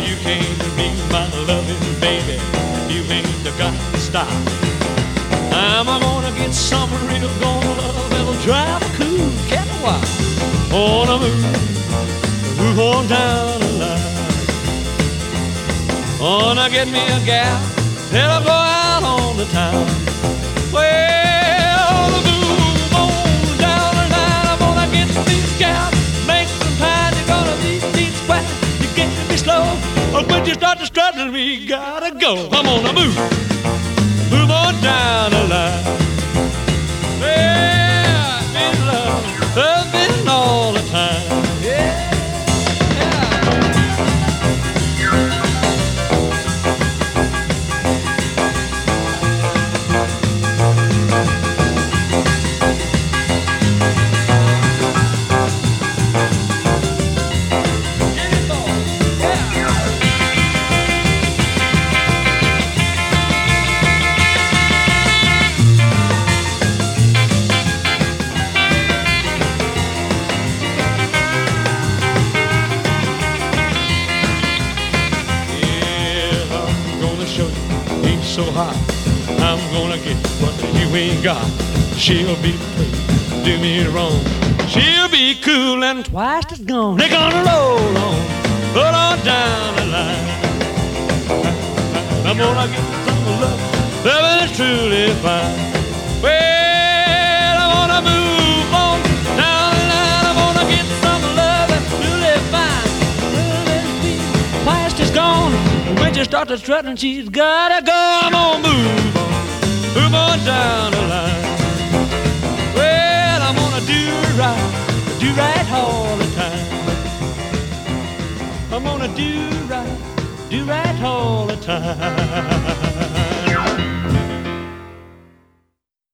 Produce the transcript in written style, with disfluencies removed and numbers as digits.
You can't be my loving baby. You ain't got to stop. I'm gonna get something real, gonna love, it'll drive a cool cat a while. Wanna move on down the line. Wanna get me a gal that'll go out on the town. Well, move on down the line. I'm gonna get these gals, make some pie. You're gonna beat these squat. You get me slow, or when you start to strutting me, gotta go. I'm gonna move on down the line. Well, I've been loving all the time. Yeah. So hot, I'm gonna get what you ain't got. She'll be pleased, do me wrong. She'll be cool and twice as gone. They're gonna roll on down the line. I'm gonna get some love, love is truly fine. Well, I wanna move on down the line. I wanna get some love that's truly fine. Well, it's twice as gone. When she starts to strutting, she's gotta go. I'm gonna move on down the line. Well, I'm gonna do right all the time. I'm gonna do right all the time.